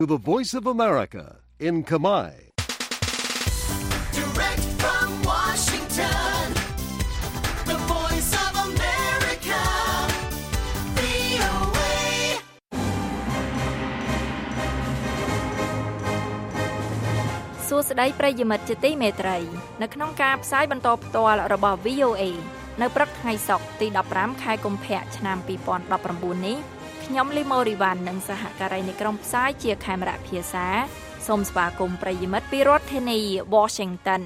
To the Voice of America in Khmer. Direct from Washington, the Voice of America, VOA. សួស្តីប្រិយមិត្តជាទីមេត្រីនៅក្នុងការផ្សាយបន្តផ្ទាល់របស់ VOA នៅព្រឹកថ្ងៃសុក្រទី15ខែកុម្ភៈឆ្នាំ2019នេះខ្ញុំលីម៉ូរីវ៉ាន់និងសហការីនៃក្រុមផ្សាយជាខេមរៈភាសាសូមស្វាគមន៍ប្រិយមិត្តពីរដ្ឋធានី Washington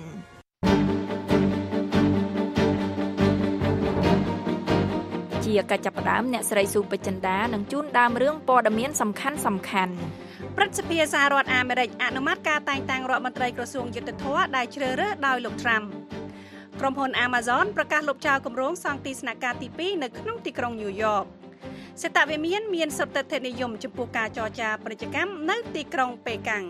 ជាកិច្ចចាប់ផ្ដើមអ្នកស្រីស៊ូពេជ្រចិន្តានឹងជូនដើមរឿងព័ត៌មានសំខាន់ៗព្រឹទ្ធសភាសហរដ្ឋអាមេរិកអនុម័តការតែងតាំងរដ្ឋមន្ត្រីក្រសួងយុទ្ធភ័ពដែលជ្រើសរើសដោយលោកត្រាំក្រុមហ៊ុន Amazon ប្រកាសលុបចោលគម្រោងសង់ទីស្នាក់ការទី2នៅក្នុងទីក្រុងញូវយ៉កសេតវិមានសុទ្ធតែនិយមចំពោះការចរចាពាណិជ្ជកម្មនៅទីក្រុងប៉េកាំង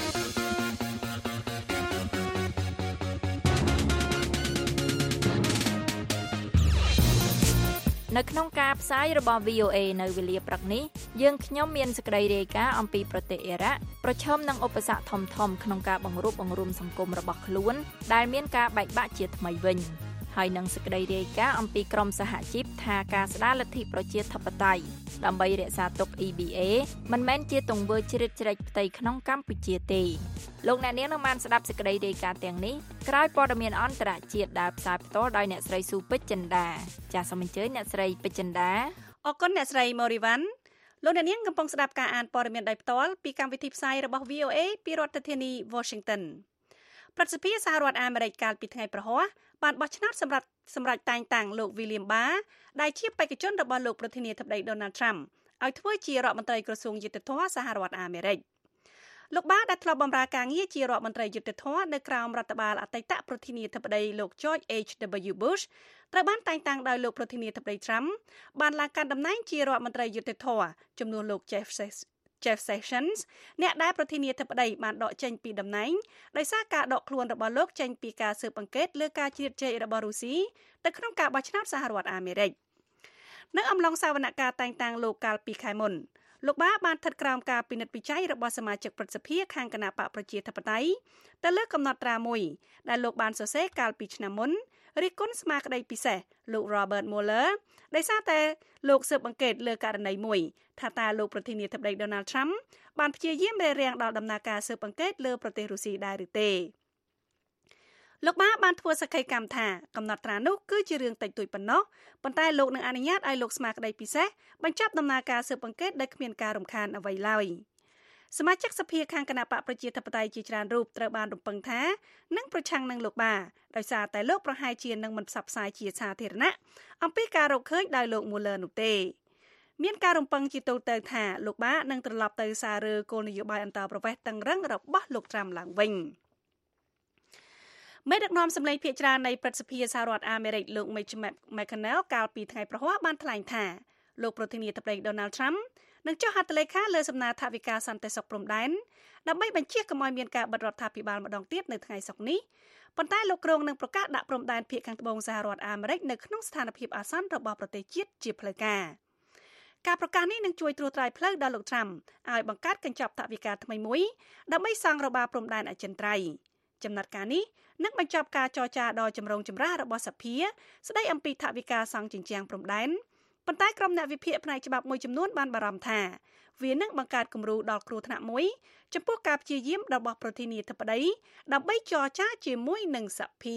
នៅក្នុងការផ្សាយរបស់ VOA នៅវេលាព្រឹកនេះយើងខ្ញុំមានសេចក្តីរាយការណ៍អំពីប្រទេសអ៊ីរ៉ាក់ប្រឈមនឹងឧបសគ្គធំៗក្នុងការបង្រួបបង្រួមសង្គមរបស់ខ្លួនដែលមានការបែកបាក់ជាថ្មីវិញហើយនឹងសេចក្តីរាយការណ៍អំពីក្រមសហជីពថាការស្ដារលទ្ធិប្រជាធិបតេយ្យដើម្បីរក្សាទុក EBA មិនមែនជាទង្វើជ្រៀតជ្រែកផ្ទៃក្នុងកម្ពុជាទេលោកអ្នកនាងនឹងបានស្ដាប់សេចក្តីរាយការណ៍ទាំងនេះក្រោយព័ត៌មានអន្តរជាតិដែលផ្សាយផ្ទាល់ដោយអ្នកស្រីស៊ូពេជ្រចិន្តាចាសសូមអញ្ជើញអ្នកស្រីពេជ្រចិន្តាអរគុណអ្នកស្រីម៉ូរីវ៉ាន់លោកអ្នកនាងកំពុងស្ដាប់ការអានព័ត៌មានដោយផ្ទាល់ពីកម្មវិធីផ្សាយរបស់ VOA ពីរដ្ឋធានី Washington ព្រឹទ្ធសភាសហរដ្ឋអាមេរិកកាលពីថ្ងៃប្រហ័សបានបោះឆ្នោតសម្រាប់តែងតាំងលោក William Barr ដែលជាបេក្ខជនរបស់លោកប្រធានាធិបតី Donald Trump ឲ្យធ្វើជារដ្ឋមន្ត្រីក្រសួងយុទ្ធភ័ពសហរដ្ឋអាមេរិកលោក Barr ដែលធ្លាប់បម្រើការងារជារដ្ឋមន្ត្រីយុទ្ធភ័ពនៅក្រោមរដ្ឋបាលអតីតប្រធានាធិបតីលោក George H.W. Bush ត្រូវបានតែងតាំងដោយលោកប្រធានាធិបតី Trump បានឡើងកាន់តំណែងជារដ្ឋមន្ត្រីយុទ្ធភ័ពជំនួសលោក Jeff Sessions អ្នកដែលប្រធានាធិបតីបានដកចេញពីតំណែងដោយសារការដកខ្លួនរបស់លោកចេញពីការស៊ើបអង្កេតលើការជ្រៀតជ្រែករបស់រុស្ស៊ីទៅក្នុងការបោះឆ្នោតសហរដ្ឋអាមេរិកនៅអំឡុងសវនកម្មតែងតាំងលោកកាលពីខែមុនលោកបាបានស្ថិតក្រោមការពិនិត្យវិច័យរបស់សមាជិកព្រឹទ្ធសភាខាងគណៈបកប្រជាធិបតេយ្យទៅលើកំណត់ត្រាមួយដែលលោកបានសរសេរកាលពីឆ្នាំមុនរិះគន់ស្មារតីពិសេសលោក Robert Mueller ដោយសារតែលោកស៊ើបអង្កេតលើករណីមួយថាតើលោកប្រធានាធិបតី Donald Trump បានព្យាយាមរារាំងដល់ដំណើរការស៊ើបអង្កេតលើប្រទេសរុស្ស៊ីដែរឬទេលោកបានធ្វើសក្ខីកម្មថាកំណត់ត្រានោះគឺជារឿងតិចតួចប៉ុណ្ណោះប៉ុន្តែលោកនឹងអនុញ្ញាតឲ្យលោកស្មារតីពិសេសបញ្ចប់ដំណើរការស៊ើបអង្កេតដោយគ្មានការរំខានអ្វីឡើយសមាជិកសភាខាងគណៈបកប្រជាធិបតេយ្យជាច្រើនរូបត្រូវបានរំពឹងថានឹងប្រឆាំងនឹងលោកបាដោយសារតែលោកប្រហែលជានឹងមិនផ្សព្វផ្សាយជាសាធារណៈអំពីការរកឃើញដោយលោក Mueller នោះទេមានការរំពឹងជាទូទៅថាលោកបានឹងត្រឡប់ទៅសាររើគោលនយោបាយអន្តរប្រវេសន៍តឹងរឹងរបស់លោក Trump ឡើងវិញមេដឹកនាំសម្លេងភាគច្រើននៃព្រឹទ្ធសភាសហរដ្ឋអាមេរិកលោក Mitch McConnell កាលពីថ្ងៃប្រហ័សបានថ្លែងថាលោកប្រធានាធិបតី Donald Trump នឹងចុះហត្ថលេខាលើសំណើថវិកាសន្តិសុខព្រំដែនដើម្បីបញ្ជាកុំឲ្យមានការបិទរដ្ឋាភិបាលម្ដងទៀតនៅថ្ងៃសុក្រនេះប៉ុន្តែលោកក្រុងនឹងប្រកាសដាក់ព្រំដែនភាគខាងត្បូងសហរដ្ឋអាមេរិកនៅក្នុងស្ថានភាពអាសន្នរបស់ប្រទេសជាតិជាផ្លូវការការប្រកាសនេះនឹងជួយត្រួសត្រាយផ្លូវដល់លោក Trump ឲ្យបង្កើតកញ្ចប់ថវិកាថ្មីមួយដើម្បីសង់របាលព្រំដែនអចិន្ត្រៃយ៍ចំណាត់ការនេះនឹងបញ្ចប់ការចរចាដ៏ចម្រូងចម្រាសរបស់សភាស្ដីអំពីថវិកាសង់ជញ្ជាំងព្រំដែនប៉ុន្តែក្រុមអ្នកវិភាគផ្នែកច្បាប់មួយចំនួនបានបារម្ភថាវានឹងបង្កើតគំរូដល់គ្រោះថ្នាក់មួយចំពោះការព្យាយាមរបស់ប្រធានាធិបតីដើម្បីចរចាជាមួយនឹងសភា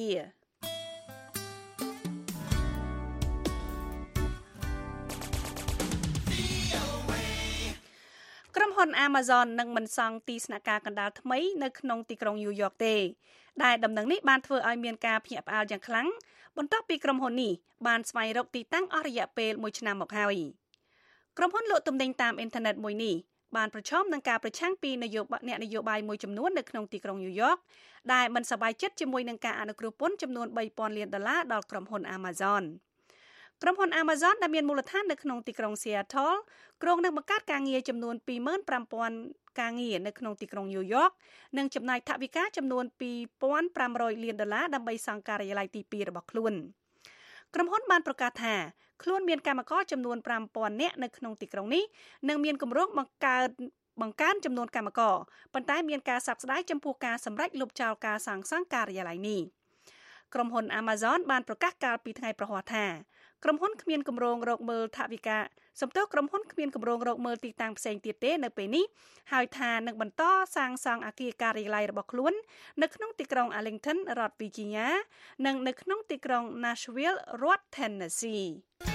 ក្រុមហ៊ុន Amazon នឹងមិនសង់ទីស្នាក់ការកណ្ដាលថ្មីនៅក្នុងទីក្រុងញូវយ៉កទេដែលដំណឹងនេះបានធ្វើឲ្យមានការភ្ញាក់ផ្អើលយ៉ាងខ្លាំងបន្ទាប់ពីក្រុមហ៊ុននេះបានស្វែងរកទីតាំងអស់រយៈពេល1ឆ្នាំមកហើយក្រុមហ៊ុនលក់ទំនិញតាមអ៊ីនធឺណិតមួយនេះបានប្រឈមនឹងការប្រឆាំងពីអ្នកនយោបាយមួយចំនួននៅក្នុងទីក្រុងញូវយ៉កដែលមិនសប្បាយចិត្តជាមួយនឹងការអនុគ្រោះពន្ធចំនួន$3,000 លានដល់ក្រុមហ៊ុន Amazon ក្រុមហ៊ុន Amazon ដែលមានមូលដ្ឋាននៅក្នុងទីក្រុង Seattle គ្រោងនឹងបង្កើតការងារចំនួន 25,000 ការងារនៅក្នុងទីក្រុងញូវយ៉កនិងចំណាយថវិកាចំនួន$2,500 លានដើម្បីសង់ការិយាល័យទី2របស់ខ្លួនក្រុមហ៊ុនបានប្រកាសថាខ្លួនមានកម្មករចំនួន 5,000 នាក់នៅក្នុងទីក្រុងនេះនិងមានគម្រោងបង្កើតបង្កើនចំនួនកម្មករប៉ុន្តែមានការសោកស្ដាយចំពោះការសម្រេចលុបចោលការសាងសង់ការិយាល័យនេះក្រុមហ៊ុន Amazon បានប្រកាសកាលពីថ្ងៃប្រហ័សថាក្រុមហ៊ុនគ្មានគម្រោងរកមើលថវិកាសំទោសក្រុមហ៊ុនគ្មានគម្រោងរកមើលទីតាំងផ្សេងទៀតទេនៅពេលនេះហើយថានឹងបន្តសាងសង់អគារការិយាល័យរបស់ខ្លួននៅក្នុងទីក្រុង Arlington រដ្ឋ Virginia និងនៅក្នុងទីក្រុង Nashville រដ្ឋ Tennessee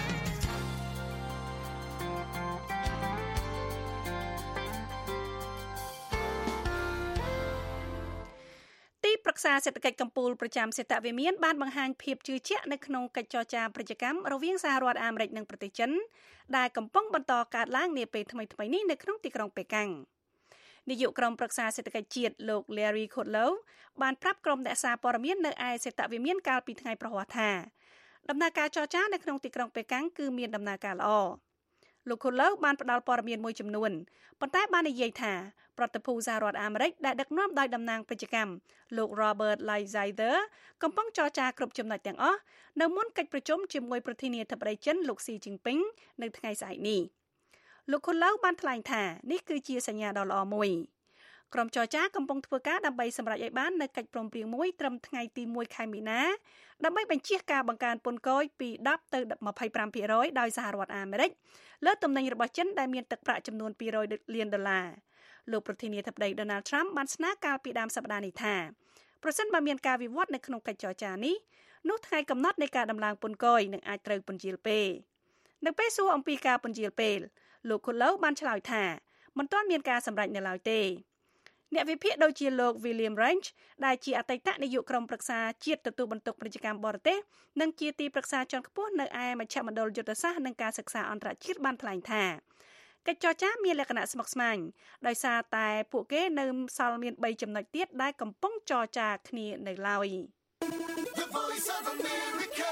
ទីប្រឹក្សាសេដ្ឋកិច្ចកម្ពុជាប្រចាំសេតវិមានបានបង្ហាញភាពជឿជាក់នៅក្នុងកិច្ចចរចាពាណិជ្ជកម្មរវាងសហរដ្ឋអាមេរិកនិងប្រទេសចិនដែលកំពុងបន្តកើតឡើងនាពេលថ្មីៗនេះនៅក្នុងទីក្រុងប៉េកាំងនាយកក្រុមប្រឹក្សាសេដ្ឋកិច្ចជាតិលោក Larry Kudlow បានប្រាប់ក្រុមអ្នកសារព័ត៌មាននៅឯសេតវិមានកាលពីថ្ងៃប្រហ័សថាដំណើរការចរចានៅក្នុងទីក្រុងប៉េកាំងគឺមានដំណើរការល្អលោក Kudlow បានផ្ដល់ព័ត៌មានមួយចំនួនប៉ុន្តែបាននិយាយថាប្រតិភូសហរដ្ឋអាមេរិកដែលដឹកនាំដោយតំណាងពាណិជ្ជកម្មលោក Robert Lighthizer កំពុងចរចាគ្រប់ចំណុចទាំងអស់នៅមុនកិច្ចប្រជុំជាមួយប្រធានាធិបតីចិនលោកស៊ីជីនពីងនៅថ្ងៃស្អែកនេះលោក Kudlow បានថ្លែងថានេះគឺជាសញ្ញាដ៏ល្អមួយក្រុមចរចាកំពុងធ្វើការដើម្បីសម្រេចឲ្យបាននូវកិច្ចព្រមព្រៀងមួយត្រឹមថ្ងៃទី1ខែមីនាដើម្បីបញ្ជៀសការបង្កើនពន្ធគយពី10ទៅ 25% ដោយសហរដ្ឋអាមេរិកលើទំនិញរបស់ចិនដែលមានទឹកប្រាក់ចំនួន$200 លានលោកប្រធានាធិបតី Donald Trump បានស្នើកាលពីដើមសប្តាហ៍នេះថាប្រសិនបើមានការវិវត្តនៅក្នុងកិច្ចចរចានេះនោះថ្ងៃកំណត់នៃការដំឡើងពន្ធគយនឹងអាចត្រូវពន្យាលពេលនៅពេលសួរអំពីការពន្យាលពេលលោក Kudlow បានឆ្លើយថាមិនទាន់មានការសម្រេចនៅឡើយទេអ្នកវិភាគដូចជាលោក William Ranch ដែលជាអតីតនាយកក្រុមប្រឹក្សាជាតិទទួលបន្ទុកពាណិជ្ជកម្មបរទេសនិងជាទីប្រឹក្សាជាន់ខ្ពស់នៅឯមជ្ឈមណ្ឌលយុទ្ធសាស្ត្រនិងការសិក្សាអន្តរជាតិបានថ្លែងថាកិច្ចចរចាមានលក្ខណៈស្មុគស្មាញដោយសារតែពួកគេនៅសល់មាន3ចំណុចទៀតដែលកំពុងចរចាគ្នានៅឡើយ The Voice of America,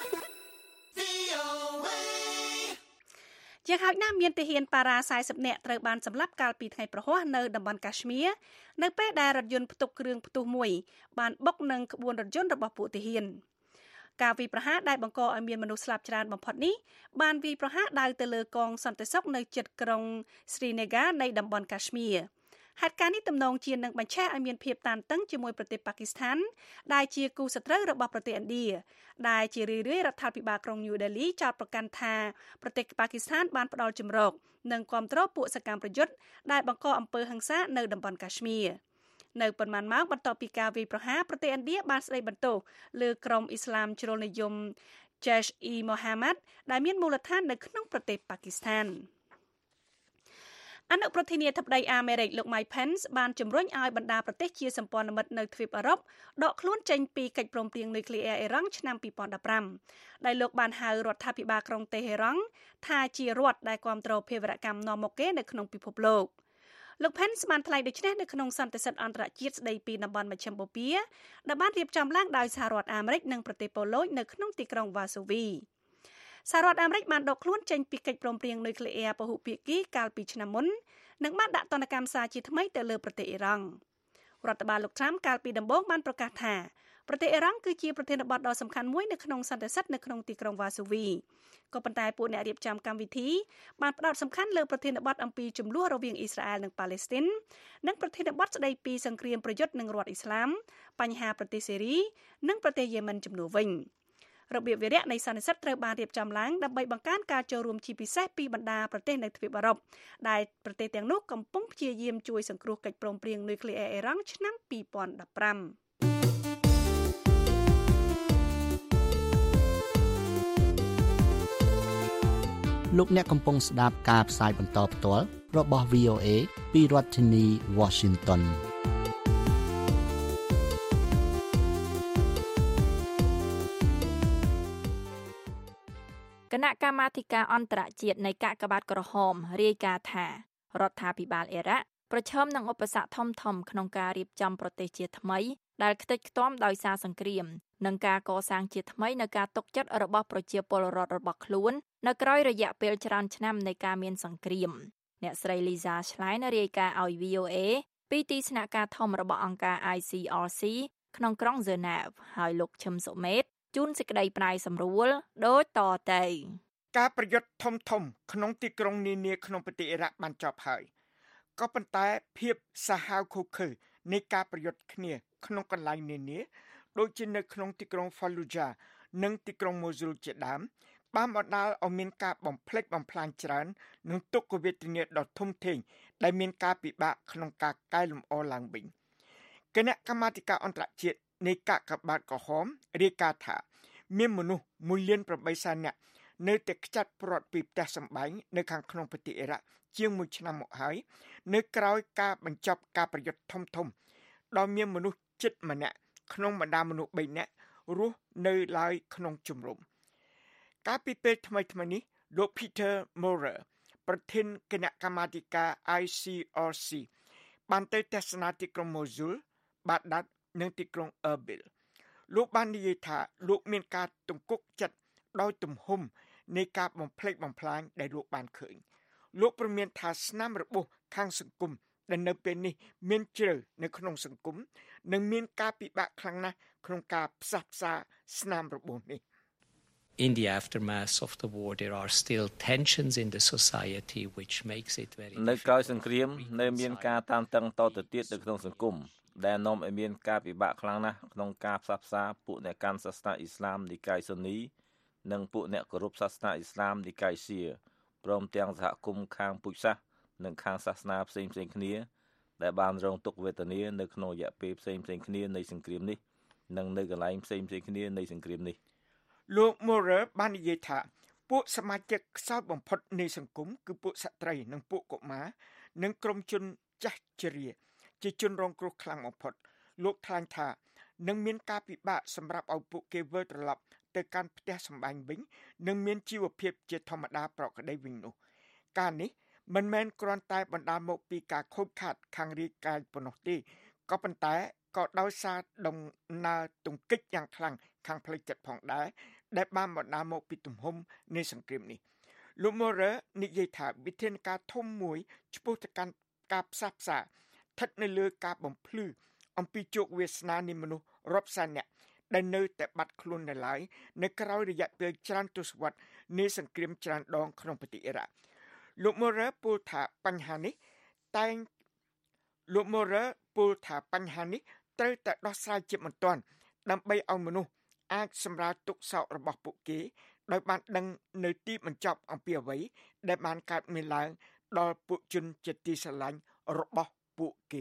VOA យ៉ាងហោចណាស់មានទាហានប៉ារ៉ា40នាក់ត្រូវបានសម្លាប់កាលពីថ្ងៃប្រហ័សនៅតំបន់កាಶ್មៀរនៅពេលដែលរថយន្តផ្ទុកគ្រឿងផ្ទុះមួយបានបុកនឹងក្បួនរថយន្តរបស់ពួកទាហានការវាយប្រហារដែលបង្កឲ្យមានមនុស្សស្លាប់ច្រើនបំផុតនេះបានវាយប្រហារដាវទៅលើកងសន្តិសុខនៅជិតក្រុង Srinagar នៃតំបន់កាಶ್មៀរហេតុការណ៍នេះទំនងជានឹងបញ្ឆេះឲ្យមានភាពតានតឹងជាមួយប្រទេសប៉ាគីស្ថានដែលជាគូសត្រូវរបស់ប្រទេសឥណ្ឌាដែលជារឿយៗរដ្ឋាភិបាលក្រុង New Delhi ចោទប្រកាន់ថាប្រទេសប៉ាគីស្ថានបានផ្ដល់ជំរកនិងគាំទ្រពួកសកម្មប្រយុទ្ធដែលបង្កអំពើហិង្សានៅតំបន់កាಶ್មៀរនៅប៉ុន្មានម៉ោងបន្ទាប់ពីការវាយប្រហារប្រទេសឥណ្ឌាបានស្ដីបន្ទោសលើក្រុមអ៊ីស្លាមជ្រុលនិយម Jaish-e-Mohammed ដែលមានមូលដ្ឋាននៅក្នុងប្រទេសប៉ាគីស្ថានអនុប្រធានាធិបតីអាមេរិកលោក Mike Pence បានជំរុញឲ្យបណ្ដាប្រទេសជាសម្ព័ន្ធមិត្តនៅទ្វីបអឺរ៉ុបដកខ្លួនចេញពីកិច្ចព្រមព្រៀងនុយក្លេអ៊ែរអ៊ីរ៉ង់ឆ្នាំ2015ដែលលោកបានហៅរដ្ឋាភិបាលក្រុងតេហេរ៉ង់ថាជារដ្ឋដែលគាំទ្រភេរវកម្មនាំមុខគេនៅក្នុងពិភពលោកលោក Pence បានថ្លែងដូចនេះនៅក្នុងសន្និសីទអន្តរជាតិស្ដីពីតំបន់មជ្ឈិមបូព៌ាដែលបានរៀបចំឡើងដោយសហរដ្ឋអាមេរិកនិងប្រទេសប៉ូឡូញនៅក្នុងទីក្រុងវ៉ាសូវីសហរដ្ឋអាមេរិកបានដកខ្លួនចេញពីកិច្ចព្រមព្រៀងនុយក្លេអ៊ែរពហុភាគីកាលពីឆ្នាំមុននិងបានដាក់ទណ្ឌកម្មសារជាថ្មីទៅលើប្រទេសអ៊ីរ៉ង់រដ្ឋបាលលោក Trump កាលពីដំបូងបានប្រកាសថាប្រទេសអ៊ីរ៉ង់គឺជាប្រធានបទដ៏សំខាន់មួយនៅក្នុងសន្និសីទនៅក្នុងទីក្រុងវ៉ាសូវីក៏ប៉ុន្តែពួកអ្នករៀបចំកម្មវិធីបានផ្ដោតសំខាន់លើប្រធានបទអំពីជម្លោះរវាងអ៊ីស្រាអែលនិងប៉ាឡេស្ទីននិងប្រធានបទស្ដីពីសង្គ្រាមប្រយុទ្ធនឹងរដ្ឋអ៊ីស្លាមបញ្ហាប្រទេសសេរីនិងប្រទេសយេម៉ិនជំនួសវិញរបៀបវារៈនៃសន្និសីទត្រូវបានរៀបចំឡើងដើម្បីបង្កើនការចូលរួមជាពិសេសពីបណ្ដាប្រទេសនៅទ្វីបអឺរ៉ុបដែលប្រទេសទាំងនោះកំពុងព្យាយាមជួយសង្គ្រោះកិច្ចព្រមព្រៀងនុយក្លេអ៊ែរអ៊ីរ៉ង់ឆ្នាំ2015 លោកអ្នកកំពុងស្ដាប់ការផ្សាយបន្តផ្ទាល់របស់ VOA ពីរដ្ឋធានី Washington គណៈកម្មាធិការអន្តរជាតិនៃកាកបាទក្រហមរាយការណ៍ថារដ្ឋាភិបាលអ៊ីរ៉ាក់ប្រឈមនឹងឧបសគ្គធំៗក្នុងការរៀបចំប្រទេសជាថ្មីដែលខ្ទេចខ្ទាំដោយសារសង្គ្រាមនិងការកសាងជាថ្មីនៅការទុកចិត្តរបស់ប្រជាពលរដ្ឋរបស់ខ្លួននៅក្រោយរយៈពេលច្រើនឆ្នាំនៃការមានសង្គ្រាមអ្នកស្រី Lisa Schlein រាយការណ៍ឲ្យ VOA ពីទីស្នាក់ការធំរបស់អង្គការ ICRC ក្នុងក្រុង Geneva ហើយលោកឈឹមសុមេតជូនសេចក្តីប្រាយសម្រួលដូចតទៅការប្រយុទ្ធធំក្នុងទីក្រុងនានាក្នុងប្រទេសអ៊ីរ៉ាក់បានចប់ហើយក៏ប៉ុន្តែភាពសាហាវឃោឃៅនៃការប្រយុទ្ធគ្នាក្នុងកន្លែងនានាដូចជានៅក្នុងទីក្រុង Fallujah និងទីក្រុង Mosul ជាដើមបានបណ្ដាលឲ្យមានការបំផ្លិចបំផ្លាញច្រើននិងទុក្ខវេទនាដ៏ធំធេងដែលមានការពិបាកក្នុងការកែលម្អឡើងវិញគណៈកម្មាធិការអន្តរជាតិនៃកាកបាទក្រហមរាយការណ៍ថាមានមនុស្ស1,800,000 នាក់នៅតែខ្ចាត់ព្រាត់ពីផ្ទះសម្បែងនៅខាងក្នុងប្រទេសអ៊ីរ៉ាក់ជាង1ឆ្នាំមកហើយនៅក្រោយការបញ្ចប់ការប្រយុទ្ធធំដល់មានមនុស្សជិតម្នាក់ក្នុងបណ្ដាមនុស្ស3នាក់រស់នៅឡើយក្នុងជំរំកាលពីពេលថ្មីៗនេះលោក Peter Maurer ប្រធានគណៈកម្មាធិការ ICRC បានទៅទស្សនាទីក្រុង Mosul បាដាតនិងទីក្រុង Erbil លោកបាននិយាយថាលោកមានការទង្គុកចិត្តដោយទំហំនៃការបំផ្លិចបំផ្លាញដែលលោកបានឃើញលោកព្រមានថាស្នាមរបួសខាងសង្គមដែលនៅពេលនេះមានជ្រៅនៅក្នុងសង្គមនិងមានការពិបាកខ្លាំងណាស់ក្នុងការផ្សះផ្សាស្នាមរបួសនេះ In the aftermath of the war, there are still tensions in the society which makes it very នៅក្រោយសង្គ្រាមនៅមានការតានតឹងតទៅទៀតនៅក្នុងសង្គមដែលនាំឲ្យមានការពិបាកខ្លាំងណាស់ក្នុងការផ្សះផ្សាពួកអ្នកកាន់សាសនាអ៊ីស្លាមនិកាយស៊ុននីនិងពួកអ្នកគោរពសាសនាអ៊ីស្លាមនិកាយឈីព្រមទាំងសហគមន៍ខាងពុជសាសន៍និងខាងសាសនាផ្សេងៗគ្នាដែលបានរងទុក្ខវេទនានៅក្នុងរយៈពេលផ្សេងៗគ្នានៃសង្គ្រាមនេះនិងនៅកន្លែងផ្សេងៗគ្នានៃសង្គ្រាមនេះលោក Morer បាននិយាយថាពួកសមាជិកខ្សោយបំផុតនៃសង្គមគឺពួកស្ត្រីនិងពួកកុមារនិងក្រុមជនចាស់ជរាជាជនរងគ្រោះខ្លាំងបំផុតលោកថ្លែងថានឹងមានការពិបាកសម្រាប់ឲ្យពួកគេវិលត្រឡប់ទៅកាន់ផ្ទះសម្បែងវិញនិងមានជីវភាពជាធម្មតាប្រក្រតីវិញនោះការនេះមិនមែនគ្រាន់តែបណ្ដាលមកពីការខូចខាតខាងរាយកាយប៉ុណ្ណោះទេក៏ប៉ុន្តែក៏ដោយសារដំណើរទង្គិចយ៉ាងខ្លាំងខាងផ្លូវចិត្តផងដែរដែលបានបណ្ដាលមកពីទំហំនៃសង្គ្រាមនេះលោក Morer និយាយថាវិធានការធំមួយឆ្ពោះទៅកាន់ការផ្សះផ្សាស្ថិតនៅលើការបំភ្លឺអំពីជោគវាសនានៃមនុស្សរាប់សែននាក់ដែលនៅតែបាត់ខ្លួននៅឡើយនៅក្រៅរយៈពេលច្រើនទសវត្សរ៍នៃសង្គ្រាមច្រើនដងក្នុងប្រទេសអ៊ីរ៉ាក់លោក Morer ពោលថាបញ្ហានេះត្រូវតែដោះស្រាយជាបន្ទាន់ដើម្បីឲ្យមនុស្សអាចសម្រាលទុក្ខសោករបស់ពួកគេដោយបានដឹងនៅទីបញ្ចប់អំពីអ្វីដែលបានកើតមានឡើងដល់ពួកជនជាទីស្រឡាញ់របស់ពួកគេ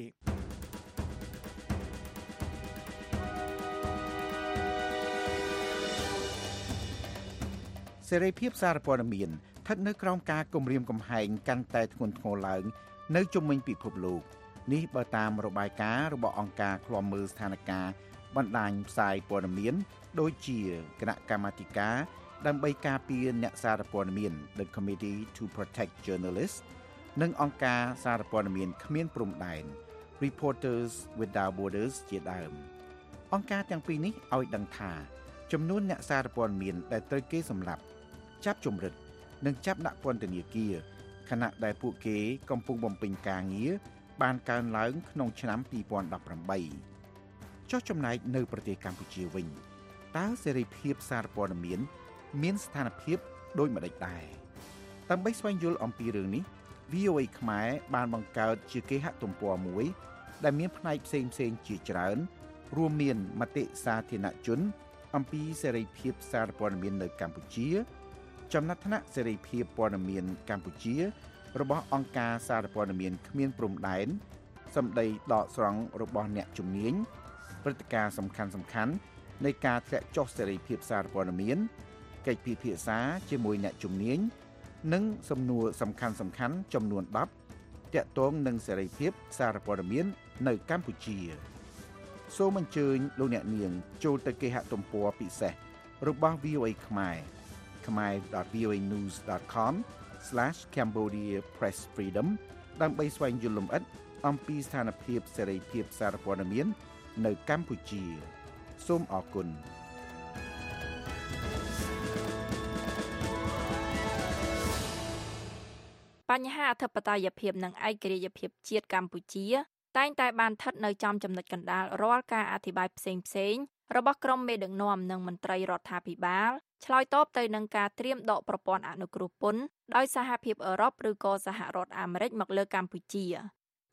សេរីភាពសារព័ត៌មានស្ថិតនៅក្រោមការគំរាមកំហែងកាន់តែធ្ងន់ធ្ងរឡើងនៅជុំវិញពិភពលោកនេះបើតាមរបាយការណ៍របស់អង្គការឃ្លាំមើលស្ថានភាពបណ្ដាញផ្សាយព័ត៌មានដូចជាគណៈកម្មាធិការដើម្បីការពារអ្នកសារព័ត៌មាន The Committee to Protect Journalists និងអង្គការសារព័ត៌មានគ្មានព្រំដែន Reporters Without Borders ជាដើមអង្គការទាំងពីរនេះឲ្យដឹងថាចំនួនអ្នកសារព័ត៌មានដែលត្រូវគេសម្លាប់ចាប់ជំរិតនិងចាប់ដាក់ពន្ធនាគារខណៈដែលពួកគេកំពុងបំពេញការងារបានកើនឡើងក្នុងឆ្នាំ2018ចុះចំណែកនៅប្រទេសកម្ពុជាវិញតើសេរីភាពសារព័ត៌មានស្ថានភាពដូចម្តេចដែរដើម្បីស្វែងយល់អំពីរឿងនេះ VOA ខ្មែរបានបង្កើតជាគេហទំព័រមួយដែលមានផ្នែកផ្សេងៗជាច្រើនរួមមានមតិសាធារណជនអំពីសេរីភាពសារព័ត៌មាននៅកម្ពុជាចំណាត់ថ្នាក់សេរីភាពព័ត៌មានកម្ពុជារបស់អង្គការសារព័ត៌មានគ្មានព្រំដែនសម្ដីដកស្រង់របស់អ្នកជំនាញព្រឹត្តិការណ៍សំខាន់ៗនៃការធ្លាក់ចុះសេរីភាពសារព័ត៌មានកិច្ចពិភាក្សាជាមួយអ្នកជំនាញនិងសំណួរសំខាន់ៗចំនួន10ទាក់ទងនឹងសេរីភាពសារព័ត៌មាននៅកម្ពុជាសូមអញ្ជើញលោកអ្នកនាងចូលទៅគេហទំព័រពិសេសរបស់ VOA ខ្មែរ khmer.voanews.com/Cambodia Press Freedom ដើម្បីស្វែងយល់លម្អិតអំពីស្ថានភាពសេរីភាពសារព័ត៌មាននៅកម្ពុជាសូមអរគុណបញ្ហាអធិបតេយ្យភាពនិងឯករាជ្យភាពជាតិកម្ពុជាតែងតែបានស្ថិតនៅចំចំណុចកណ្ដាលរាល់ការអធិប្បាយផ្សេងៗរបស់ក្រុមមេដឹកនាំនិងមន្ត្រីរដ្ឋាភិបាលឆ្លើយតបទៅនឹងការត្រៀមដកប្រព័ន្ធអនុគ្រោះពន្ធដោយសហភាពអឺរ៉ុបឬក៏សហរដ្ឋអាមេរិកមកលើកម្ពុជា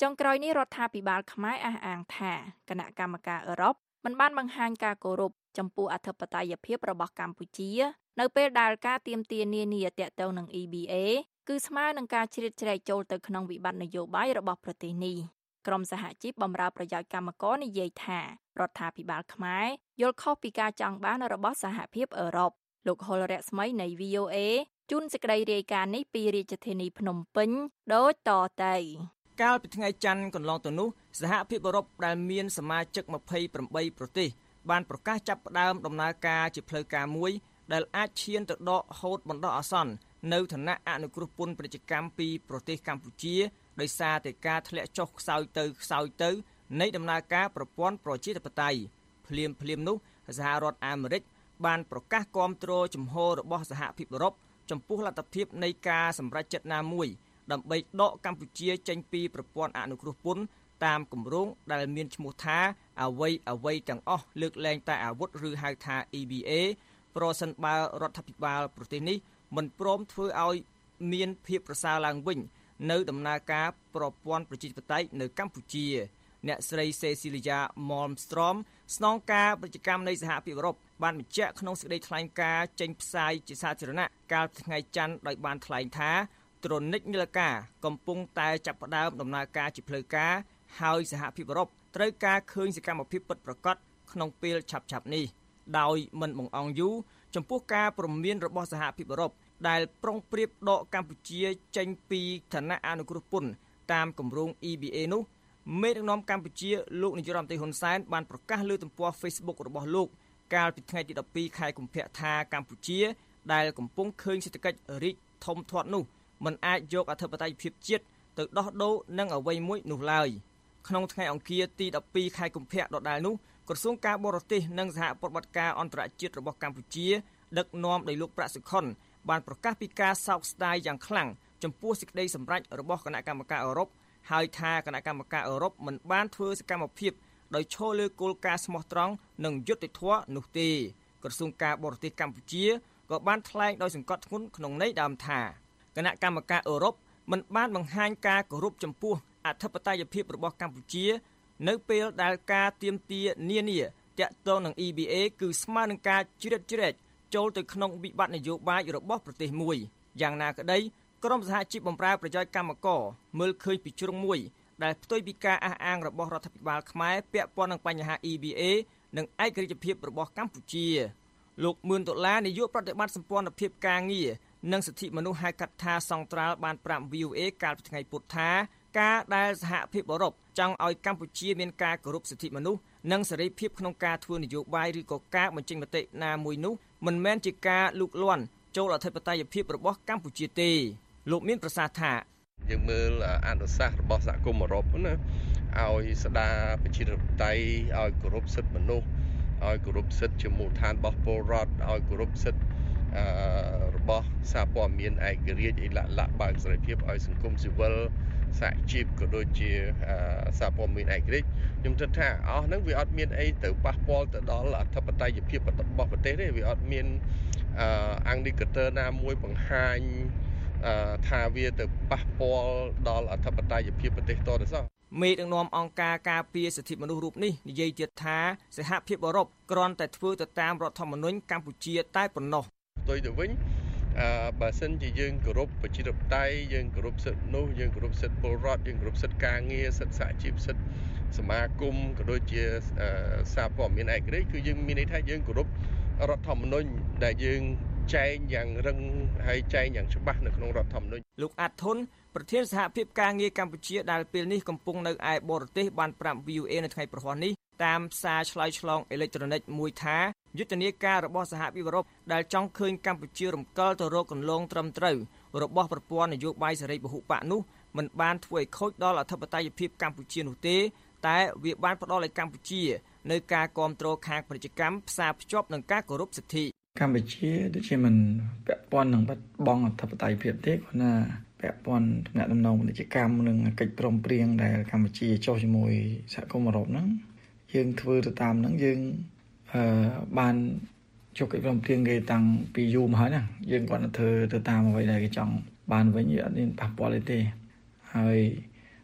ចុងក្រោយនេះរដ្ឋាភិបាលខ្មែរអះអាងថាគណៈកម្មការអឺរ៉ុបមិនបានបង្ហាញការគោរពចំពោះអធិបតេយ្យភាពរបស់កម្ពុជានៅពេលដែលការទាមទារនានាទាក់ទងនឹង EBA គឺស្មើនឹងការជ្រៀតជ្រែកចូលទៅក្នុងវិបត្តិនយោបាយរបស់ប្រទេសនេះក្រុមសហជីពបម្រើប្រយោជន៍កម្មករនិយាយថារដ្ឋាភិបាលខ្មែរយល់ខុសពីការចង់បានរបស់សហភាពអឺរ៉ុបលោកហុលរស្មីនៃ VOA ជូនសេចក្តីរាយការណ៍នេះពីរាជធានីភ្នំពេញដូចតទៅកាលពីថ្ងៃច័ន្ទកន្លងទៅនោះសហភាពអឺរ៉ុបដែលមានសមាជិក28ប្រទេសបានប្រកាសចាប់ផ្ដើមដំណើរការជាផ្លូវការមួយដែលអាចឈានទៅដកហូតបណ្ដោះអាសន្ននៅឋានៈអនុគ្រោះពន្ធពាណិជ្ជកម្មពីប្រទេសកម្ពុជាដោយសារតែការធ្លាក់ចុះខ្សោយទៅនៃដំណើរការប្រព័ន្ធប្រជាធិបតេយ្យភ្លាមនោះសហរដ្ឋអាមេរិកបានប្រកាសគាំទ្រជំហររបស់សហភាពអឺរ៉ុបចំពោះលទ្ធភាពនៃការសម្រេចចិត្តណាមួយដើម្បីដកកម្ពុជាចេញពីប្រព័ន្ធអនុគ្រោះពន្ធតាមគម្រោងដែលមានឈ្មោះថាអ្វីទាំងអស់លើកលែងតែអាវុធឬហៅថា EBA ប្រសិនបើរដ្ឋាភិបាលប្រទេសនេះមិនព្រមធ្វើឲ្យមានភាពប្រសើរឡើងវិញនៅដំណើរការប្រព័ន្ធប្រជាធិបតេយ្យនៅកម្ពុជាអ្នកស្រី Cecilia Malmstrom ស្នងការពាណិជ្ជកម្មនៃសហភាពអឺរ៉ុបបានបញ្ជាក់ក្នុងសេចក្តីថ្លែងការណ៍ចេញផ្សាយជាសាធារណៈកាលពីថ្ងៃច័ន្ទដោយបានថ្លែងថាទ្រនិចនីលការកំពុងតែចាប់ផ្ដើមដំណើរការជាផ្លូវការហើយសហភាពអឺរ៉ុបត្រូវការឃើញសកម្មភាពពិតប្រាកដក្នុងពេលឆាប់នេះដោយមិនបង្អង់យូរចំពោះការព្រមានរបស់សហភាពអឺរ៉ុបដែលប្រុងប្រៀបដកកម្ពុជាចេញពីឋានៈអនុគ្រោះពន្ធតាមគម្រោង EBA នោះមេដឹកនាំកម្ពុជាលោកនាយរដ្ឋមន្ត្រីហ៊ុនសែនបានប្រកាសលើទំព័រ Facebook របស់លោកកាលពីថ្ងៃទី12ខែកុម្ភៈថាកម្ពុជាដែលកំពុងឃើញសេដ្ឋកិច្ចរីកធំធាត់នោះមិនអាចយកអធិបតេយ្យភាពជាតិទៅដោះដូរនឹងអ្វីមួយនោះឡើយក្នុងថ្ងៃអង្គារទី12ខែកុម្ភៈដដែលនោះក្រសួងការបរទេសនិងសហប្រតិបត្តិការអន្តរជាតិរបស់កម្ពុជាដឹកនាំដោយលោកប្រាក់សុខុនបានប្រកាសពីការសោកស្ដាយយ៉ាងខ្លាំងចំពោះសេចក្តីសម្រេចរបស់គណៈកម្មការអឺរ៉ុបហើយថាគណៈកម្មការអឺរ៉ុបមិនបានធ្វើសកម្មភាពដោយឈលលើគោលការណ៍ស្មោះត្រង់និងយុត្តិធម៌នោះទេក្រសួងការបរទេសកម្ពុជាក៏បានថ្លែងដោយសង្កត់ធ្ងន់ក្នុងន័យដើមថាគណៈកម្មការអឺរ៉ុបមិនបានបង្ហាញការគោរពចំពោះអធិបតេយ្យភាពរបស់កម្ពុជានៅពេលដែលការទាមទារនានាទាក់ទងនឹង EBA គឺស្មើនឹងការជ្រៀតជ្រែកចូលទៅក្នុងវិបត្តិនយោបាយរបស់ប្រទេសមួយយ៉ាងណាក្តីក្រុមសហជីពបម្រើប្រយោជន៍កម្មករមើលឃើញពីជ្រុងមួយដែលផ្ទុយពីការអះអាងរបស់រដ្ឋាភិបាលខ្មែរពាក់ព័ន្ធនឹងបញ្ហា EBA និងឯករាជ្យភាពរបស់កម្ពុជាលោកមឿនដុល្លារនាយកប្រតិបត្តិសម្ព័ន្ធភាពការងារនិងសិទ្ធិមនុស្សហៅកាត់ថាសង្ត្រាល់បានប្រាប់ VOA កាលពីថ្ងៃពុធថាការដែលសហភាពអឺរ៉ុបចង់ឲ្យកម្ពុជាមានការគោរពសិទ្ធិមនុស្សនិងសេរីភាពក្នុងការធ្វើនយោបាយឬក៏ការបញ្ចេញមតិណាមួយនោះមិនមែនជាការលូកលាន់ចូលអធិបតេយ្យភាពរបស់កម្ពុជាទេលោកមានប្រសាសន៍ថាយើងមើលអនុសាសន៍របស់សហគមន៍អឺរ៉ុបណាឲ្យស្ដារប្រជាធិបតេយ្យឲ្យគោរពសិទ្ធិមនុស្សឲ្យគោរពសិទ្ធិជាមូលដ្ឋានរបស់ពលរដ្ឋឲ្យគោរពសិទ្ធិរបស់សារព័ត៌មានឯករាជ្យអីឡាក់បើកសេរីភាពឲ្យសង្គមស៊ីវិលសហជីពក៏ដូចជាសារព័ត៌មានឯករាជ្យខ្ញុំគិតថាអស់ហ្នឹងវាអត់មានអីទៅប៉ះពាល់ទៅដល់អធិបតេយ្យភាពរបស់ប្រទេសទេវាអត់មានអង្គនីកតើណាមួយបង្ហាញថាវាទៅប៉ះពាល់ដល់អធិបតេយ្យភាពប្រទេសតទៅសោះមេដឹកនាំអង្គការការពារសិទ្ធិមនុស្សរូបនេះនិយាយទៀតថាសហភាពអឺរ៉ុបគ្រាន់តែធ្វើទៅតាមរដ្ឋធម្មនុញ្ញកម្ពុជាតែប៉ុណ្ណោះផ្ទុយទៅវិញបើសិនជាយើងគោរពប្រជាធិបតេយ្យយើងគោរពសិទ្ធិមនុស្សយើងគោរពសិទ្ធិពលរដ្ឋយើងគោរពសិទ្ធិការងារសិទ្ធិសហជីពសិទ្ធិសមាគមក៏ដូចជាសារព័ត៌មានឯករាជ្យគឺយើងមានន័យថាយើងគោរពរដ្ឋធម្មនុញ្ញដែលយើងចែងយ៉ាងរឹងហើយចែងយ៉ាងច្បាស់នៅក្នុងរដ្ឋធម្មនុញ្ញលោកអាត់ធុនប្រធានសហភាពការងារកម្ពុជាដែលពេលនេះកំពុងនៅឯបរទេសបានប្រាប់ VOA នៅថ្ងៃប្រហ័សនេះតាមសារឆ្លើយឆ្លងអេឡិចត្រូនិកមួយថាយុទ្ធនាការរបស់សហភាពអឺរ៉ុបដែលចង់ឃើញកម្ពុជារំកិលទៅរកគន្លងត្រឹមត្រូវរបស់ប្រព័ន្ធនយោបាយសេរីពហុបកនោះមិនបានធ្វើឲ្យខូចដល់អធិបតេយ្យភាពកម្ពុជានោះទេតែវាបានផ្ដល់ឲ្យកម្ពុជានៅការគ្រប់គ្រងខាងពាណិជ្ជកម្មផ្សារភ្ជាប់នឹងការគោរពសិទ្ធិកម្ពុជាដូចជាមិនពាក់ព័ន្ធនឹងបាត់បង់អធិបតេយ្យភាពទេគ្រាន់តែពាក់ព័ន្ធទំនាក់ទំនងពាណិជ្ជកម្មនិងកិច្ចព្រមព្រៀងដែលកម្ពុជាចុះជាមួយសហគមន៍អឺរ៉ុបហ្នឹងយើងធ្វើទៅតាមហ្នឹងយើងបានចុះកិច្ចព្រមព្រៀងគេតាំងពីយូរមកហើយណាយើងគាត់ទៅធ្វើទៅតាមអ្វីដែលគេចង់បានវិញវាអត់មានប៉ះពាល់ទេហើយ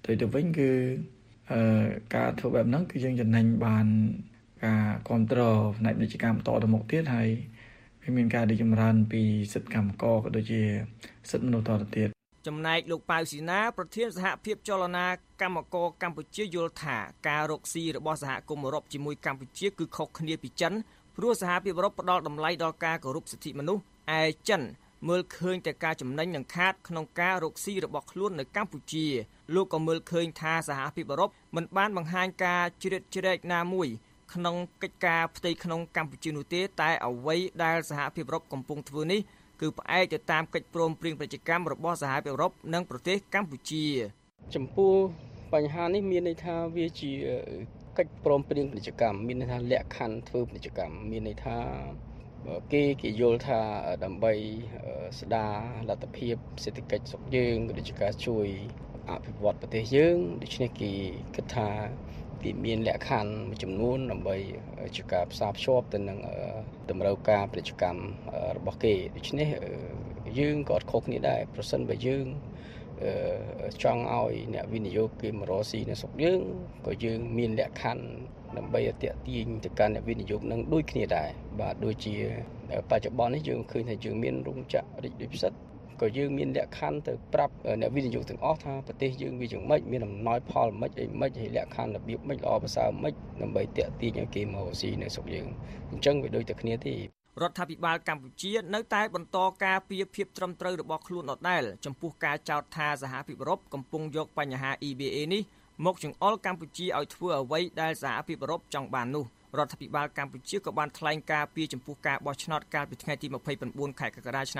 ផ្ទុយទៅវិញគឺការធ្វើបែបហ្នឹងគឺយើងចំណេញបានការគ្រប់គ្រងផ្នែកពាណិជ្ជកម្មបន្តទៅមុខទៀតហើយវាមានការរីកចម្រើនពីសិទ្ធិកម្មករក៏ដូចជាសិទ្ធិមនុស្សតទៅទៀតចំណែកលោកប៉ៅស៊ីណាប្រធានសហភាពចលនាកម្មករកម្ពុជាយល់ថាការរកស៊ីរបស់សហគមន៍អឺរ៉ុបជាមួយកម្ពុជាគឺខុសគ្នាពីចិនព្រោះសហភាពអឺរ៉ុបផ្ដល់តម្លៃដល់ការគោរពសិទ្ធិមនុស្សឯចិនមើលឃើញតែការចំណេញនិងខាតក្នុងការរកស៊ីរបស់ខ្លួននៅកម្ពុជាលោកក៏មើលឃើញថាសហភាពអឺរ៉ុបមិនបានបង្ហាញការជ្រៀតជ្រែកណាមួយក្នុងកិច្ចការផ្ទៃក្នុងកម្ពុជានោះទេតែអ្វីដែលសហភាពអឺរ៉ុបកំពុងធ្វើនេះគឺផ្អែកទៅតាមកិច្ចព្រមព្រៀងពាណិជ្ជកម្មរបស់សហភាពអឺរ៉ុបនិងប្រទេសកម្ពុជាចំពោះបញ្ហានេះមានន័យថាវាជាកិច្ចព្រមព្រៀងពាណិជ្ជកម្មមានន័យថាលក្ខខណ្ឌធ្វើពាណិជ្ជកម្មមានន័យថាគេយល់ថាដើម្បីស្ដារលទ្ធភាពសេដ្ឋកិច្ចស្រុកយើងក៏ដូចជាការជួយអភិវឌ្ឍប្រទេសយើងដូច្នេះគេគិតថាវាមានលក្ខខណ្ឌមួយចំនួនដើម្បីជាការផ្សារភ្ជាប់ទៅនឹងតម្រូវការពាណិជ្ជកម្មរបស់គេដូច្នេះយើងក៏ខុសគ្នាដែរប្រសិនបើយើងចង់ឲ្យអ្នកវិនិយោគគេមករកស៊ីនៅស្រុកយើងក៏យើងមានលក្ខខណ្ឌដើម្បីឲ្យទាក់ទាញទៅកាន់អ្នកវិនិយោគនឹងដូចគ្នាដែរបាទដូចជាបច្ចុប្បន្ននេះយើងឃើញថាយើងមានរោងចក្ររីករាយពិសិដ្ឋក៏យើងមានលក្ខខណ្ឌទៅប្រាប់អ្នកវិនិយោគទាំងអស់ថាប្រទេសយើងវាយ៉ាងម៉េចមានអំណោយផលម៉េចអីម៉េចហើយលក្ខខណ្ឌរបៀបម៉េចល្អប្រសើរម៉េចដើម្បីទាក់ទាញឲ្យគេមករកស៊ីនៅស្រុកយើងអញ្ចឹងវាដូចតែគ្នាទេរដ្ឋាភិបាលកម្ពុជានៅតែបន្តការពារភាពត្រឹមត្រូវរបស់ខ្លួនដដែលចំពោះការចោទថាសហភាពអឺរ៉ុបកំពុងយកបញ្ហា EBA នេះមកចង្អុលកម្ពុជាឲ្យធ្វើអ្វីដែលសហភាពអឺរ៉ុបចង់បាននោះរដ្ឋាភិបាលកម្ពុជាក៏បានថ្លែងការពីចំពោះការបោះឆ្នោតកាលពីថ្ងៃទី29ខែកក្កដាឆ្នាំ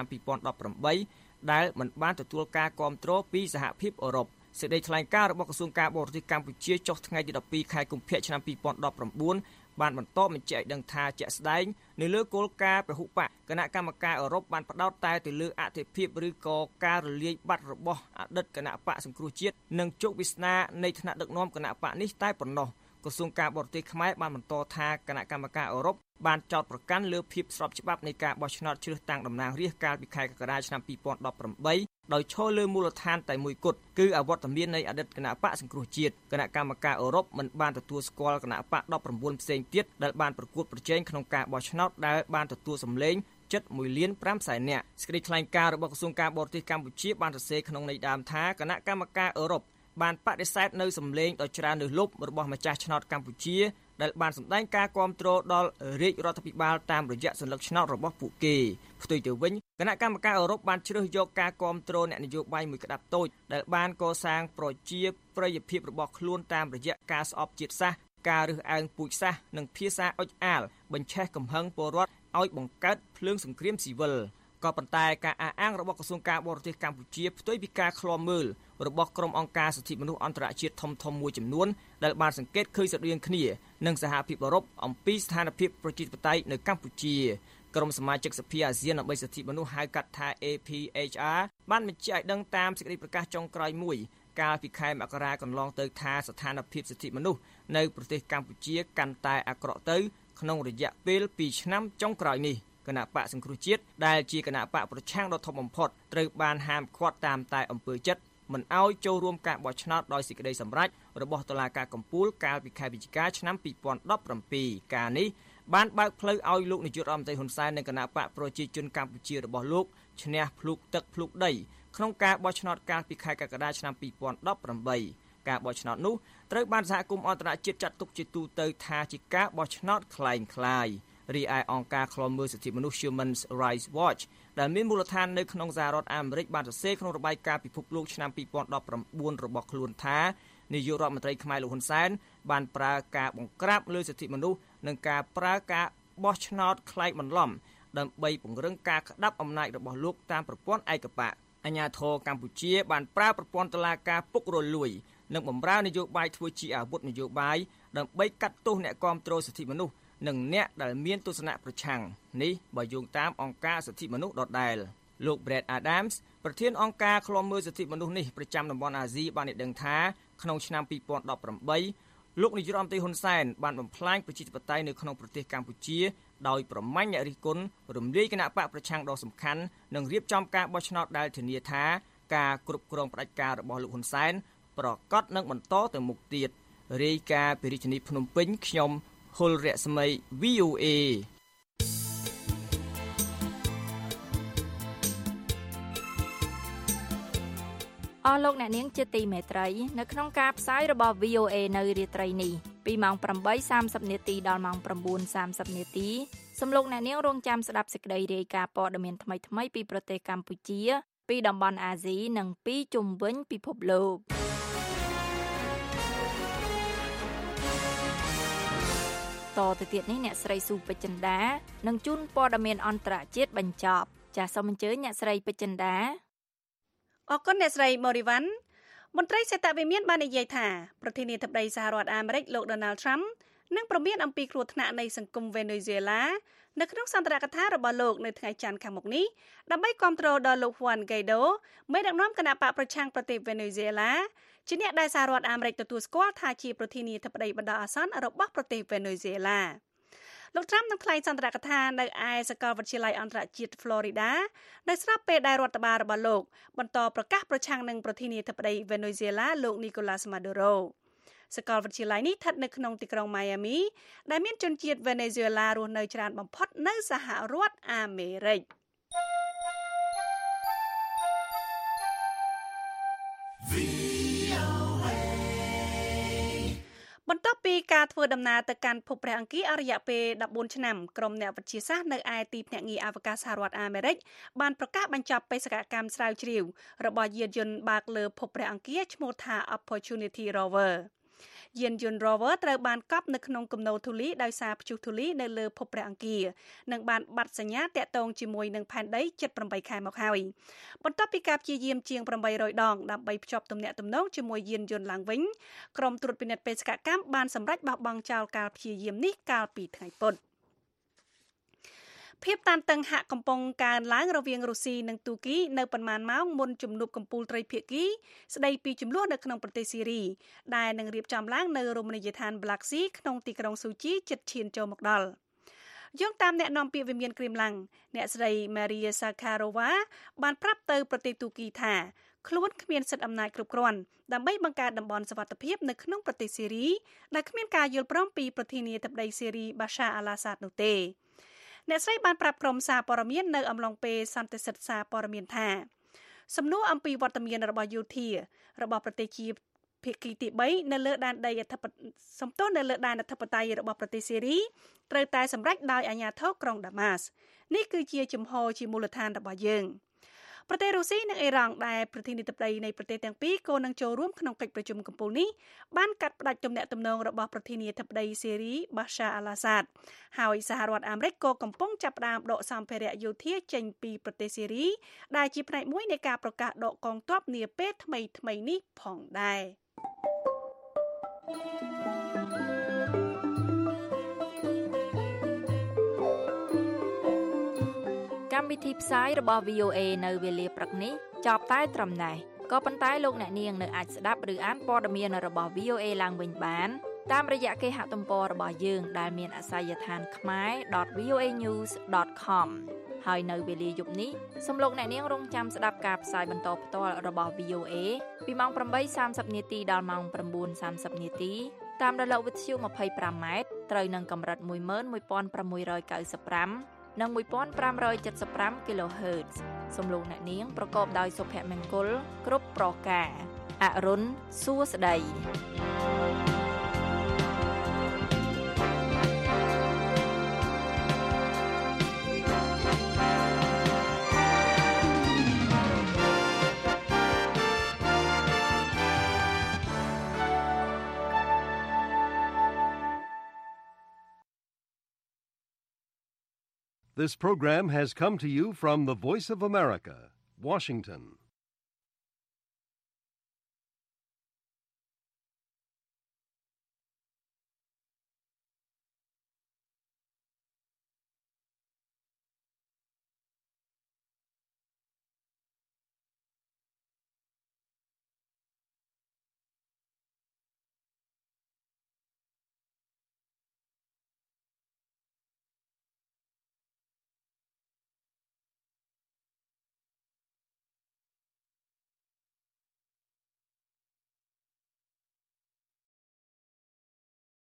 2018ដែលមិនបានទទួលការគាំទ្រពីសហភាពអឺរ៉ុបសេចក្តីថ្លែងការណ៍របស់ក្រសួងការបរទេសកម្ពុជាចុះថ្ងៃទី12ខែកុម្ភៈឆ្នាំ2019បានបន្តបញ្ជាក់ឲ្យដឹងថាជាក់ស្ដែងនៅលើគោលការណ៍ពហុបកគណៈកម្មការអឺរ៉ុបបានផ្ដោតតែទៅលើអធិភាពឬក៏ការរលាយបាត់របស់អតីតគណៈបកសង្គ្រោះជាតិនិងជោគវាសនានៃឋានៈដឹកនាំគណៈបកនេះតែប៉ុណ្ណោះក្រសួងការបរទេសខ្មែរបានបន្តថាគណៈកម្មការអឺរ៉ុបបានចោទប្រកាន់លើភាពស្របច្បាប់នៃការបោះឆ្នោតជ្រើសតាំងតំណាងរាស្ត្រកាលពីខែកក្កដាឆ្នាំ2018ដោយឈរលើមូលដ្ឋានតែមួយគត់គឺអវត្តមាននៃអតីតគណៈបកសង្គ្រោះជាតិគណៈកម្មការអឺរ៉ុបមិនបានទទួលស្គាល់គណៈបក19ផ្សេងទៀតដែលបានប្រកួតប្រជែងក្នុងការបោះឆ្នោតដែលបានទទួលសម្លេងជិត1.5 លាននាក់សេចក្តីថ្លែងការណ៍របស់ក្រសួងការបរទេសកម្ពុជាបានសរសេរក្នុងន័យដើមថាគណៈកម្មការអឺរ៉ុបបានបដិសេធនៅសម្លេងដ៏ច្រើនលើសលប់របស់ម្ចាស់ឆ្នោតកម្ពុជាដែលបានសម្ដែងការគាំទ្រដល់រាជរដ្ឋាភិបាលតាមរយៈសញ្ញាឆ្នោតរបស់ពួកគេផ្ទុយទៅវិញគណៈកម្មការអឺរ៉ុបបានជ្រើសយកការគាំទ្រអ្នកនយោបាយមួយក្តាប់តូចដែលបានកសាងប្រជាប្រិយភាពរបស់ខ្លួនតាមរយៈការស្អប់ជាតិសាសន៍ការរើសអើងពូជសាសន៍និងភាសាអុចអាលបញ្ឆេះកំហឹងពលរដ្ឋឲ្យបង្កើតភ្លើងសង្គ្រាមស៊ីវិលក៏ប៉ុន្តែការអះអាងរបស់ក្រសួងការបរទេសកម្ពុជាផ្ទុយពីការឃ្លាំមើលរបស់ក្រុមអង្គការសិទ្ធិមនុស្សអន្តរជាតិធំៗមួយចំនួនដែលបានសង្កេតឃើញស្រដៀងគ្នានឹងសហភាពអឺរ៉ុបអំពីស្ថានភាពប្រជាធិបតេយ្យនៅកម្ពុជាក្រុមសមាជិកសភាអាស៊ានដើម្បីសិទ្ធិមនុស្សហៅកាត់ថា APHR បានបញ្ជាក់ឲ្យដឹងតាមសេចក្តីប្រកាសចុងក្រោយមួយកាលពីខែមករាកន្លងទៅថាស្ថានភាពសិទ្ធិមនុស្សនៅប្រទេសកម្ពុជាកាន់តែអាក្រក់ទៅក្នុងរយៈពេល2ឆ្នាំចុងក្រោយនេះគណៈបកសង្គ្រោះជាតិដែលជាគណៈបកប្រឆាំងដ៏ធំបំផុតត្រូវបានហាមឃាត់តាមតែអំពើចិត្តមិនអោយចូលរួមការបោះឆ្នោតដោយសេចក្តីសម្រេចរបស់តុលាការកំពូលកាលពីខែវិច្ឆិកាឆ្នាំ2017ការនេះបានបើកផ្លូវឲ្យលោកនាយករដ្ឋមន្ត្រីហ៊ុនសែននិងគណៈបកប្រជាជនកម្ពុជារបស់លោកឈ្នះភ្លុកទឹកភ្លុកដីក្នុងការបោះឆ្នោតកាលពីខែកក្កដាឆ្នាំ2018ការបោះឆ្នោតនោះត្រូវបានសហគមន៍អន្តរជាតិចាត់ទុកជាទូទៅថាជាការបោះឆ្នោតคล้ายៗរីឯអង្គការឃ្លាំមើលសិទ្ធិមនុស្ស Human Rights Watch ដែលមានមូលដ្ឋាននៅក្នុងសហរដ្ឋអាមេរិកបានសរសេរក្នុងរបាយការណ៍ពិភពលោកឆ្នាំ2019របស់ខ្លួនថានាយករដ្ឋមន្ត្រីខ្មែរលោកហ៊ុនសែនបានប្រើការបង្ក្រាបលើសិទ្ធិមនុស្សនិងការប្រើការបោះឆ្នោតក្លែងបន្លំដើម្បីពង្រឹងការក្តាប់អំណាចរបស់លោកតាមប្រព័ន្ធឯកបកអាជ្ញាធរកម្ពុជាបានប្រើប្រព័ន្ធតុលាការពុករលួយនិងបម្រើនយោបាយធ្វើជាអាវុធនយោបាយដើម្បីកាត់ទោសអ្នកគាំទ្រសិទ្ធិមនុស្សនិងអ្នកដែលមានទស្សនៈប្រឆាំងនេះបើយោងតាមអង្គការសិទ្ធិមនុស្សដដែលលោក Brad Adams ប្រធានអង្គការឃ្លាំមើលសិទ្ធិមនុស្សនេះប្រចាំតំបន់អាស៊ីបានឲ្យដឹងថាក្នុងឆ្នាំ2018លោកនាយករដ្ឋមន្ត្រីហ៊ុនសែនបានបំផ្លាញប្រជាធិបតេយ្យនៅក្នុងប្រទេសកម្ពុជាដោយប្រមាញ់អ្នករិះគន់រំលាយគណៈបកប្រឆាំងដ៏សំខាន់និងរៀបចំការបោះឆ្នោតដែលធានាថាការគ្រប់គ្រងផ្ដាច់ការរបស់លោកហ៊ុនសែនប្រកាសនឹងបន្តទៅមុខទៀតរាយការណ៍ពីរាជធានីភ្នំពេញខ្ញុំហុលរស្មី VOA អស់លោកអ្នកនាងជាទីមេត្រីនៅក្នុងការផ្សាយរបស់ VOA នៅរាត្រីនេះពីម៉ោង 8:30 នាទីដល់ម៉ោង 9:30 នាទីសូមលោកអ្នកនាងរងចាំស្ដាប់សេចក្តីរាយការណ៍ព័ត៌មានថ្មីៗពីប្រទេសកម្ពុជាពីតំបន់អាស៊ីនិងពីជុំវិញពិភពលោកតទៅទៀតនេះអ្នកស្រីស៊ូពេជ្រចិន្តានឹងជូនព័ត៌មានអន្តរជាតិបញ្ចប់ចាសសូមអញ្ជើញអ្នកស្រីពេជ្រចិន្តាអរគុណអ្នកស្រីម៉ូរីវ៉ាន់មន្ត្រីសេដ្ឋវិមានបាននិយាយថាប្រធានាធិបតីសហរដ្ឋអាមេរិកលោក Donald Trump នឹងព្រមានអំពីគ្រោះថ្នាក់នៃសង្គមវេណេស៊ុយអេឡានៅក្នុងសន្ទរកថារបស់លោកនៅថ្ងៃច័ន្ទខាងមុខនេះដើម្បីគាំទ្រដល់លោក Juan Guaido មេដឹកនាំគណបកប្រឆាំងប្រទេសវេណេស៊ុយអេឡាជាអ្នកដែលសហរដ្ឋអាមេរិកទទួលស្គាល់ថាជាប្រធានាធិបតីបណ្ដោះអាសន្នរបស់ប្រទេសវេណេស៊ុយអេឡាលោក Trump នឹងថ្លែងសន្ទរកថានៅឯសាកលវិទ្យាល័យអន្តរជាតិ Florida នៅស្រាប់ពេលដែលរដ្ឋបាលរបស់លោកបន្តប្រកាសប្រឆាំងនឹងប្រធានាធិបតីវេណេស៊ុយអេឡាលោក Nicolas Maduro សាកលវិទ្យាល័យនេះស្ថិតនៅក្នុងទីក្រុង Miami ដែលមានជនជាតិវេណេស៊ុយអេឡារស់នៅច្រើនបំផុតនៅសហរដ្ឋអាមេរិកបន្ទាប់ពីការធ្វើដំណើរទៅកាន់ភពព្រះអង្គារអស់រយៈពេល14ឆ្នាំក្រុមអ្នកវិទ្យាសាស្ត្រនៅឯទីភ្នាក់ងារអវកាសសហរដ្ឋអាមេរិកបានប្រកាសបញ្ចប់បេសកកម្មស្រាវជ្រាវរបស់យានយន្តបើកលើភពព្រះអង្គារឈ្មោះថា Opportunity Rover យានយន្ត Rover ត្រូវបានកប់នៅក្នុងគំនរធូលីដោយសារព្យុះធូលីនៅលើភពព្រះអង្គារនិងបានបាត់សញ្ញាតាក់ទងជាមួយនឹងផែនដីជិត8ខែមកហើយបន្ទាប់ពីការព្យាយាមជាង800ដងដើម្បីភ្ជាប់ទំនាក់ទំនងជាមួយយានយន្តឡើងវិញក្រុមត្រួតពិនិត្យបេសកកម្មបានសម្រេចបោះបង់ចោលការព្យាយាមនេះកាលពីថ្ងៃពុធភាពតានតឹងហាក់កំពុងកើនឡើងរវាងរុស្ស៊ីនិងទូគីនៅប៉ុន្មានម៉ោងមុនជំនួបកំពូលត្រីភាគីស្ដីពីចំនួននៅក្នុងប្រទេសស៊ីរីដែលនឹងរៀបចំឡើងនៅរមណីយដ្ឋាន Black Sea ក្នុងទីក្រុងស៊ូជីជិតឈានចូលមកដល់យោងតាមអ្នកនាំពាក្យវិមានគ្រីមឡាំងអ្នកស្រី Maria Zakharova បានប្រាប់ទៅប្រទេសទូគីថាខ្លួនគ្មានសិទ្ធិអំណាចគ្រប់គ្រាន់ដើម្បីបង្កើតតំបន់សុវត្ថិភាពនៅក្នុងប្រទេសស៊ីរីដែលគ្មានការយល់ព្រមពីប្រធានាធិបតីស៊ីរី Bashar al-Assad នោះទេអ្នកស្រីបានប្រាប់ក្រុមសារព័ត៌មាននៅអំឡុងពេលសន្និសីទសារព័ត៌មានថាសំណួរអំពីវត្តមានរបស់យោធារបស់ប្រទេសជាភាគីទី3នៅលើដែនដីអធិបតេយ្យរបស់ប្រទេសស៊ីរីត្រូវតែសម្រេចដោយអាជ្ញាធរក្រុងដាម៉ាស់នេះគឺជាជំហរជាមូលដ្ឋានរបស់យើងប្រទេសរុស្ស៊ីនិងអ៊ីរ៉ង់ដែលប្រធានាធិបតីនៃប្រទេសទាំងពីរក៏នឹងចូលរួមក្នុងកិច្ចប្រជុំកំពូលនេះបានកាត់ផ្តាច់ទំនាក់ទំនងរបស់ប្រធានាធិបតីស៊េរី Bashar al-Assad ហើយសហរដ្ឋអាមេរិកក៏កំពុងចាប់ផ្ដើមដកសម្ភារៈយោធាចេញពីប្រទេសស៊េរីដែលជាផ្នែកមួយនៃការប្រកាសដកកងទ័ពនាពេលថ្មីៗនេះផងដែរកម្មវិធីផ្សាយរបស់ VOA នៅវេលាព្រឹកនេះចប់តែត្រឹមនេះក៏ប៉ុន្តែលោកអ្នកនាងនៅអាចស្ដាប់ឬអានព័ត៌មានរបស់ VOA ឡើងវិញបានតាមរយៈគេហទំព័ររបស់យើងដែលមានអាសយដ្ឋាន khmer.voanews.com ហើយនៅវេលាយប់នេះសូមលោកអ្នកនាងរងចាំស្ដាប់ការផ្សាយបន្តផ្ទាល់របស់ VOA ពីម៉ោង 8:30 នាទីដល់ម៉ោង 9:30 នាទីតាមរលកវិទ្យុ 25M ត្រូវនឹងកម្រិត 11695 និង 1575 kHz សំឡេងអ្នកនាងប្រកបដោយសុភមង្គលគ្រប់ប្រការអរុនសួស្តី This program has come to you from the Voice of America, Washington.